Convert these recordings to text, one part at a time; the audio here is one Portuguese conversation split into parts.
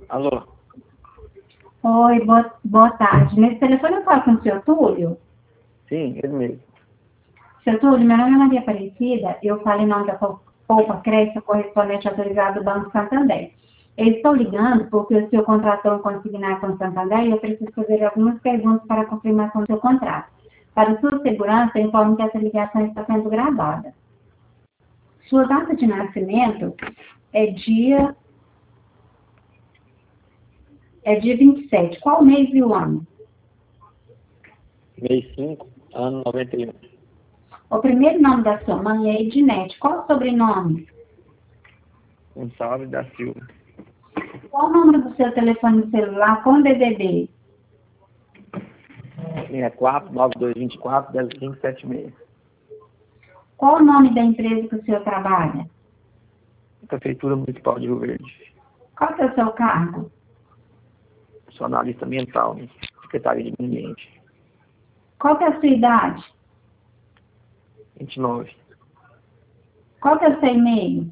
Alô? Oi, boa tarde. Nesse telefone eu falo com o seu Túlio. Sim, ele mesmo. Seu Túlio, meu nome é Maria Aparecida. Eu falo em nome da Poupa Crédito, correspondente autorizado do Banco Santander. Eu estou ligando porque o senhor contratou um consignado com o Santander e eu preciso fazer algumas perguntas para a confirmação do seu contrato. Para sua segurança, eu informo que essa ligação está sendo gravada. Sua data de nascimento é dia 27. Qual mês e o ano? Mês 5, ano 91. O primeiro nome da sua mãe é Ednete. Qual o sobrenome? Gonçalves da Silva. Qual o número do seu telefone celular com DDD? 64 9224 0576. Qual o nome da empresa que o senhor trabalha? Prefeitura Municipal de Rio Verde. Qual que é o seu cargo? Sou analista ambiental, né? Secretaria de Meio Ambiente. Qual que é a sua idade? 29. Qual que é o seu e-mail?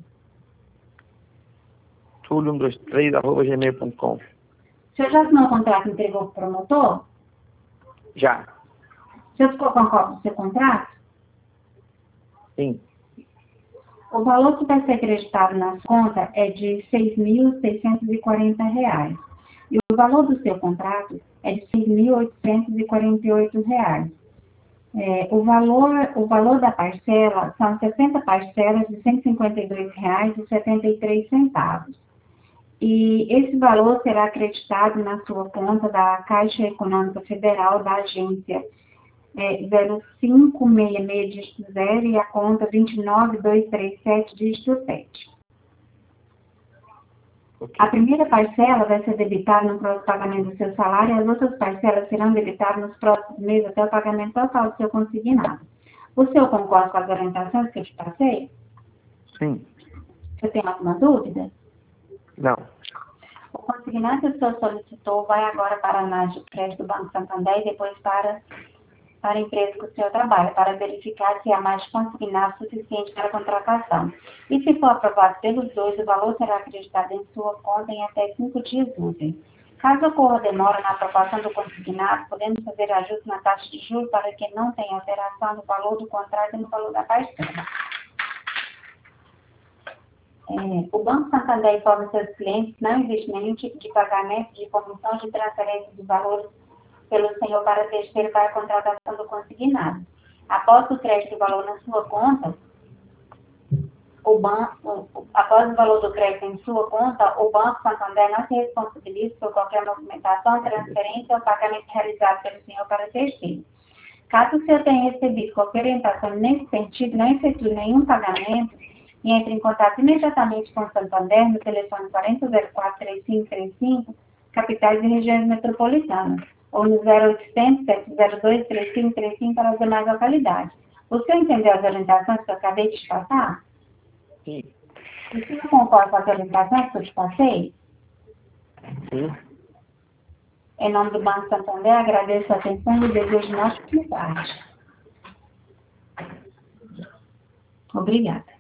tulio123@gmail.com. O senhor já assinou o contrato e entregou para o promotor? Já. O senhor ficou com a cópia do seu contrato? Sim. O valor que vai ser acreditado na conta é de R$ 6.640. E o valor do seu contrato é de R$ 6.848. O valor da parcela são 60 parcelas de R$ 152,73. E esse valor será acreditado na sua conta da Caixa Econômica Federal da agência 0566 dígito 0 e a conta 29237 dígito 7. Okay. A primeira parcela vai ser debitada no próximo pagamento do seu salário e as outras parcelas serão debitadas nos próximos meses até o pagamento total do seu consignado. O senhor concorda com as orientações que eu te passei? Sim. Você tem alguma dúvida? Não. O consignado que o senhor solicitou vai agora para a análise de crédito do Banco Santander e depois para a empresa que o senhor trabalha, para verificar se há mais consignado suficiente para a contratação. E se for aprovado pelos dois, o valor será acreditado em sua conta em até 5 dias úteis. Caso ocorra demora na aprovação do consignado, podemos fazer ajuste na taxa de juros para que não tenha alteração no valor do contrato e no valor da parcela. O Banco Santander informa seus clientes que não existe nenhum tipo de pagamento de comissão de transferência de valores pelo senhor para terceiro para a contratação do consignado. Após o crédito do valor na sua conta, após o valor do crédito em sua conta, o Banco Santander não se responsabiliza por qualquer movimentação, transferência ou pagamento realizado pelo senhor para terceiro. Caso o senhor tenha recebido qualquer orientação nesse sentido, não efetue nenhum pagamento e entre em contato imediatamente com o Santander no telefone 4004-3535, capitais e regiões metropolitanas, ou no 0800-702-3535 para as demais localidades. O senhor entendeu as orientações que eu acabei de te passar? Sim. O senhor concorda com as orientações que eu te passei? Sim. Em nome do Banco Santander, agradeço a atenção e desejo uma ótima tarde. Obrigada.